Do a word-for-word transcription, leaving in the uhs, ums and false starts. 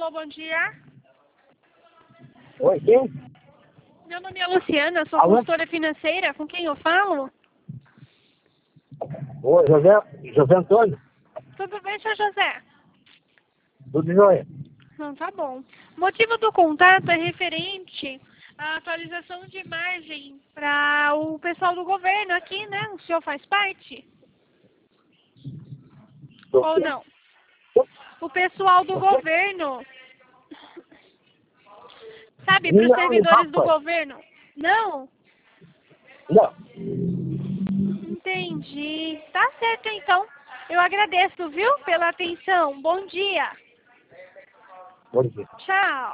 Alô, bom dia. Oi, quem? Meu nome é Luciana, sou Alô? consultora financeira. Com quem eu falo? Oi, José, José Antônio. Tudo bem, senhor José? Tudo jóia? Não, tá bom. O motivo do contato é referente à atualização de imagem para o pessoal do governo aqui, né? O senhor faz parte? Ou não? O pessoal do governo. Sabe, para os Não, não servidores do faço. governo? Não? Não. Entendi. Tá certo, então. Eu agradeço, viu, pela atenção. Bom dia. Bom dia. Tchau.